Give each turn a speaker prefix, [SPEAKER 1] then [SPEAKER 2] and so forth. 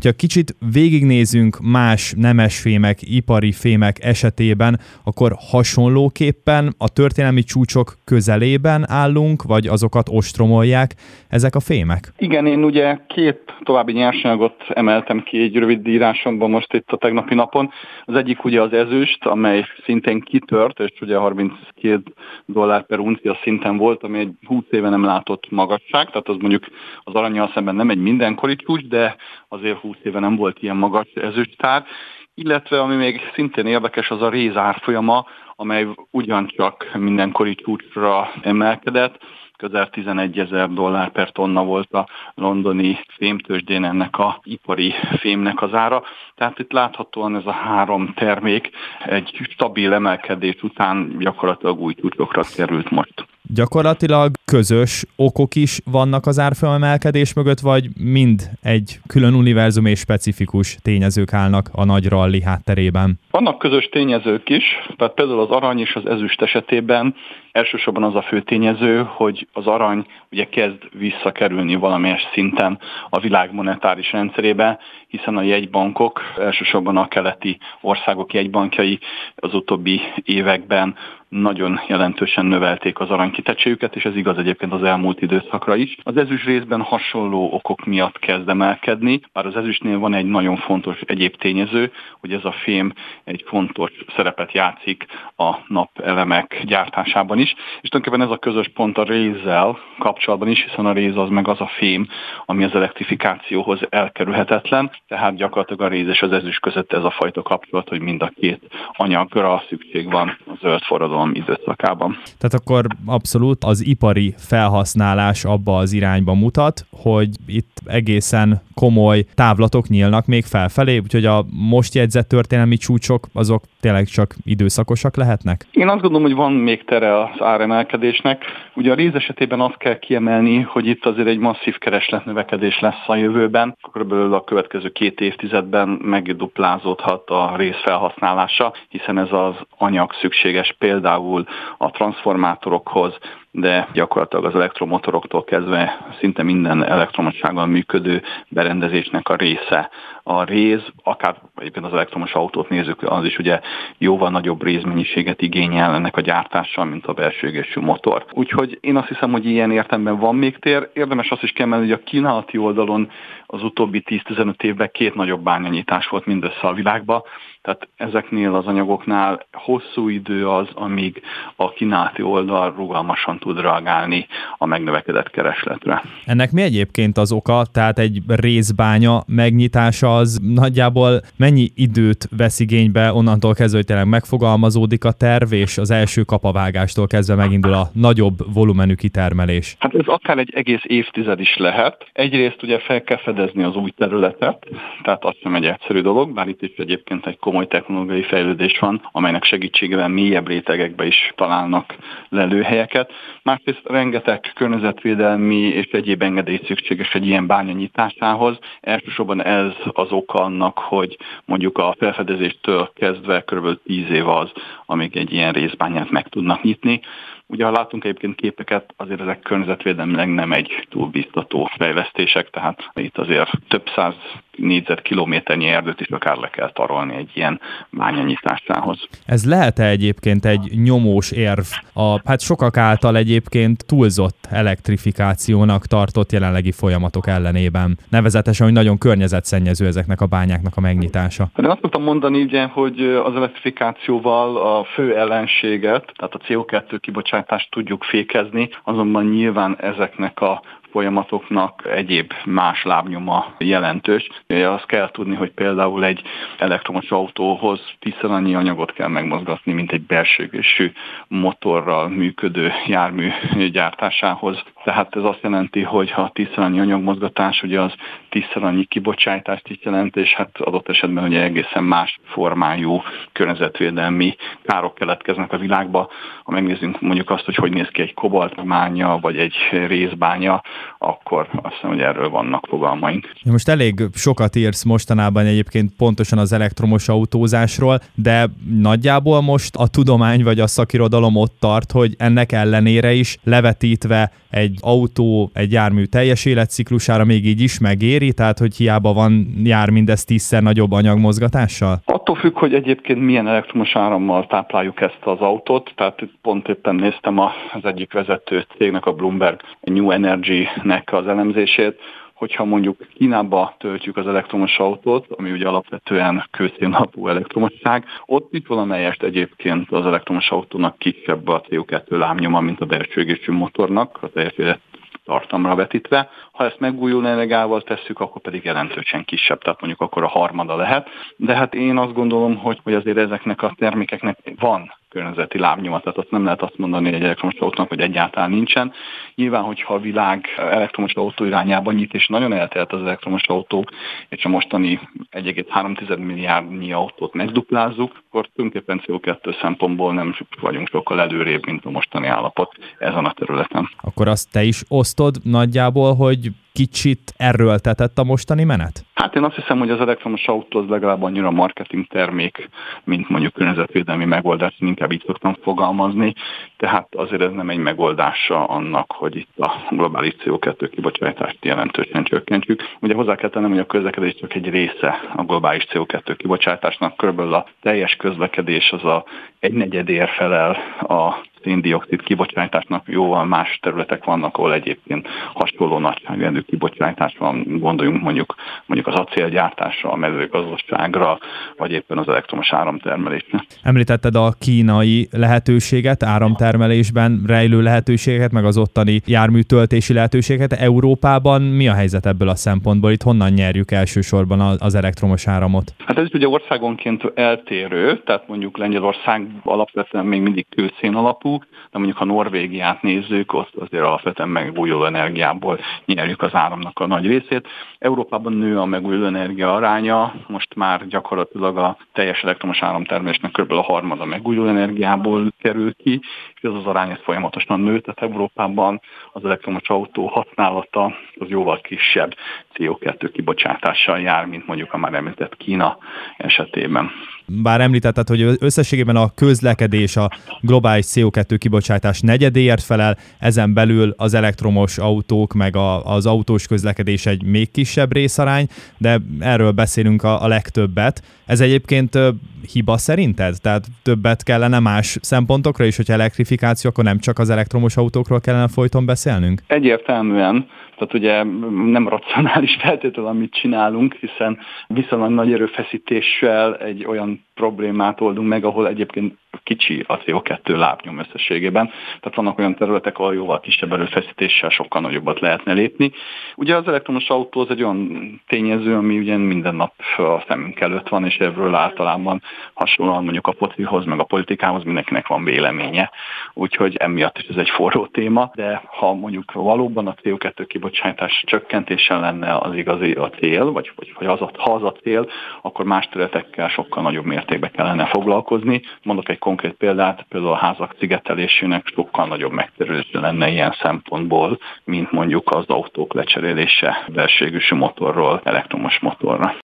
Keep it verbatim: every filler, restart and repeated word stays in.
[SPEAKER 1] Ha kicsit végignézünk más nemesfémek, ipari fémek esetében, akkor hasonlóképpen a történelmi csúcsok közelében állunk, vagy azokat ostromolják ezek a fémek?
[SPEAKER 2] Igen, én ugye két további nyersanyagot emeltem ki egy rövid írásomban most itt a tegnapi napon. Az egyik ugye az ezüst, amely szintén kitört, és ugye harminckét dollár per uncia szinten volt, ami egy húsz éve nem látott magasság, tehát az mondjuk az arannyal szemben nem egy mindenkori csúcs, de azért húsz éve nem volt ilyen magas ezüstár. Illetve ami még szintén érdekes, az a réz árfolyama, amely ugyancsak mindenkori csúcsra emelkedett. Közel tizenegyezer dollár per tonna volt a londoni fémtőzsdén ennek a ipari fémnek az ára. Tehát itt láthatóan ez a három termék egy stabil emelkedés után gyakorlatilag új csúcsokra került most.
[SPEAKER 1] Gyakorlatilag közös okok is vannak az árfolyamelkedés mögött, vagy mind egy külön univerzum és specifikus tényezők állnak a nagy ralli hátterében?
[SPEAKER 2] Vannak közös tényezők is, tehát például az arany és az ezüst esetében elsősorban az a fő tényező, hogy az arany ugye kezd visszakerülni valamilyen szinten a világ monetáris rendszerébe, hiszen a jegybankok, elsősorban a keleti országok jegybankjai az utóbbi években nagyon jelentősen növelték az aranykitettségüket, és ez igaz egyébként az elmúlt időszakra is. Az ezüst részben hasonló okok miatt kezd emelkedni, bár az ezüstnél van egy nagyon fontos egyéb tényező, hogy ez a fém egy fontos szerepet játszik a napelemek gyártásában is, és tulajdonképpen ez a közös pont a rézzel kapcsolatban is, hiszen a réz az meg az a fém, ami az elektrifikációhoz elkerülhetetlen, tehát gyakorlatilag a réz és az ezüst között ez a fajta kapcsolat, hogy mind a két anyagra szükség van a zöld forradalom időszakában.
[SPEAKER 1] Tehát akkor abszolút az ipari felhasználás abba az irányba mutat, hogy itt egészen komoly távlatok nyílnak még felfelé, úgyhogy a most jegyzett történelmi csúcsok azok tényleg csak időszakosak lehetnek?
[SPEAKER 2] Én azt gondolom, hogy van még tere az áremelkedésnek. Ugye a réz esetében azt kell kiemelni, hogy itt azért egy masszív keresletnövekedés lesz a jövőben. Körülbelül a következő két évtizedben megduplázódhat a réz felhasználása, hiszen ez az anyag szükséges például a transformátorokhoz, de gyakorlatilag az elektromotoroktól kezdve szinte minden elektromossággal működő berendezésnek a része. A réz, akár egyébként az elektromos autót nézzük, az is ugye jóval nagyobb rézmennyiséget igényel ennek a gyártással, mint a belső égésű motor. Úgyhogy én azt hiszem, hogy ilyen értelemben van még tér. Érdemes azt is kiemelni, hogy a kínálati oldalon az utóbbi tíz-tizenöt évben két nagyobb bányanyítás volt mindössze a világban. Tehát ezeknél az anyagoknál hosszú idő az, amíg a kínálati oldal rugalmasan tud reagálni a megnövekedett keresletre.
[SPEAKER 1] Ennek mi egyébként az oka? Tehát egy rézbánya megnyitása az nagyjából mennyi időt vesz igénybe onnantól kezdve, hogy tényleg megfogalmazódik a terv, és az első kapavágástól kezdve megindul a nagyobb volumenű kitermelés?
[SPEAKER 2] Hát ez akár egy egész évtized is lehet. Egyrészt ugye fel kell fedezni az új területet, tehát az sem egy egyszerű dolog, bár itt is egyébként egy komoly technológiai fejlődés van, amelynek segítségével mélyebb rétegekbe is találnak lelőhelyeket. Másrészt rengeteg környezetvédelmi és egyéb engedély szükséges egy ilyen bánya nyitásához. Elsősorban ez az oka annak, hogy mondjuk a felfedezéstől kezdve kb. tíz év az, amíg egy ilyen részbányát meg tudnak nyitni. Ugye, ha látunk egyébként képeket, azért ezek környezetvédelmileg nem egy túl biztató fejlesztések, tehát itt azért több száz négyzetkilométernyi erdőt is akár le kell tarolni egy ilyen bányanyításához.
[SPEAKER 1] Ez lehet-e egyébként egy nyomós érv a hát sokak által egyébként túlzott elektrifikációnak tartott jelenlegi folyamatok ellenében? Nevezetesen, hogy nagyon környezetszennyező ezeknek a bányáknak a megnyitása.
[SPEAKER 2] De azt tudtam mondani, ugye, hogy az elektrifikációval a fő ellenséget, tehát a cé o kettő kibocsátást tudjuk fékezni, azonban nyilván ezeknek a folyamatoknak egyéb más lábnyoma jelentős. Azt kell tudni, hogy például egy elektromos autóhoz tízszer annyi anyagot kell megmozgatni, mint egy belső égésű motorral működő jármű gyártásához. Tehát ez azt jelenti, hogy ha tízszer annyi anyagmozgatás, ugye az tízszer annyi kibocsátást is jelent, és hát adott esetben ugye egészen más formájú környezetvédelmi károk keletkeznek a világba. Ha megnézzünk mondjuk azt, hogy hogy néz ki egy kobaltbánya, vagy egy rézbánya, akkor azt hiszem, hogy erről vannak fogalmaink.
[SPEAKER 1] Most elég sokat írsz mostanában egyébként pontosan az elektromos autózásról, de nagyjából most a tudomány vagy a szakirodalom ott tart, hogy ennek ellenére is levetítve egy autó, egy jármű teljes életciklusára még így is megéri, tehát hogy hiába van, jár mindez tízszer nagyobb anyagmozgatással?
[SPEAKER 2] Attól függ, hogy egyébként milyen elektromos árammal tápláljuk ezt az autót, tehát pont éppen néztem az egyik vezető cégnek, a Bloomberg New Energy-nek az elemzését, hogyha mondjuk Kínába töltjük az elektromos autót, ami ugye alapvetően kőszén alapú elektromosság, ott itt valamelyest egyébként az elektromos autónak kisebb a cé o kettő lábnyoma, mint a belső égésű motornak, az teljes tartamra vetítve. Ha ezt megújuló energiával tesszük, akkor pedig jelentősen kisebb, tehát mondjuk akkor a harmada lehet. De hát én azt gondolom, hogy, hogy azért ezeknek a termékeknek van környezeti lábnyoma, tehát azt nem lehet azt mondani egy elektromos autónak, hogy egyáltalán nincsen. Nyilván, hogyha a világ elektromos autó irányában nyit, és nagyon eltelt az elektromos autó, és a mostani egy egész három milliárdnyi autót megduplázzuk, akkor tulajdonképpen cé o kettő szempontból nem vagyunk sokkal előrébb, mint a mostani állapot ezen a területen.
[SPEAKER 1] Akkor azt te is osztod nagyjából, hogy kicsit erőltetett a mostani menet?
[SPEAKER 2] Hát én azt hiszem, hogy az elektromos autó az legalább annyira marketing termék, mint mondjuk környezetvédelmi megoldás, inkább így szoktam fogalmazni, tehát azért ez nem egy megoldása annak, hogy itt a globális cé o kettő kibocsátást jelentősen csökkentsük. Ugye hozzá kell tennem, hogy a közlekedés csak egy része a globális cé o kettő kibocsátásnak, körülbelül a teljes közlekedés az a egynegyedér felel a szén-dioxid kibocsátásnak, jóval más területek vannak, ahol egyébként hasonló nagyságrendű kibocsátás van, gondoljunk mondjuk, mondjuk az acélgyártásra, a mezőgazdaságra, vagy éppen az elektromos áramtermelésre.
[SPEAKER 1] Említetted a kínai lehetőséget, áramtermelésben rejlő lehetőséget, meg az ottani járműtöltési lehetőséget. Európában mi a helyzet ebből a szempontból? Itt honnan nyerjük elsősorban az elektromos áramot?
[SPEAKER 2] Hát ez ugye országonként eltérő, tehát mondjuk Lengyelország alapvetően még mindig kőszén alapú, de mondjuk ha Norvégiát nézzük, ott azért alapvetően megújuló energiából nyerjük az áramnak a nagy részét. Európában nő a megújuló energia aránya, most már gyakorlatilag a teljes elektromos áramtermelésnek kb. A harmada megújuló energiából kerül ki, és ez az arány ez folyamatosan nő, tehát Európában az elektromos autó használata az jóval kisebb cé o kettő kibocsátással jár, mint mondjuk a már említett Kína esetében.
[SPEAKER 1] Bár említetted, hogy összességében a közlekedés a globális cé o kettő kibocsátás negyedéért felel, ezen belül az elektromos autók meg a, az autós közlekedés egy még kisebb részarány, de erről beszélünk a, a legtöbbet. Ez egyébként ö, hiba szerinted? Tehát többet kellene más szempontokra is, hogyha elektrifikáció, akkor nem csak az elektromos autókról kellene folyton beszélnünk?
[SPEAKER 2] Egyértelműen. Tehát ugye nem racionális feltétlenül, amit csinálunk, hiszen viszonylag nagy erőfeszítéssel egy olyan problémát oldunk meg, ahol egyébként kicsi a cé o kettő lábnyom összességében. Tehát vannak olyan területek, ahol jóval kisebb erőfeszítéssel sokkal nagyobbat lehetne lépni. Ugye az elektromos autó az egy olyan tényező, ami ugye minden nap a szemünk előtt van, és ebből általában hasonlóan mondjuk a focihoz, meg a politikához mindenkinek van véleménye. Úgyhogy emiatt is ez egy forró téma, de ha mondjuk valóban a cé o kettő kibocsátás csökkentése lenne az igazi a cél, vagy, vagy, vagy az a, ha az a cél, akkor más területekkel sokkal nagyobb mértékben kellene foglalkozni. Mondok egy konkrét példát, például a házak szigetelésének sokkal nagyobb megterülése lenne ilyen szempontból, mint mondjuk az autók lecserélése belső égésű motorról elektromos motorra.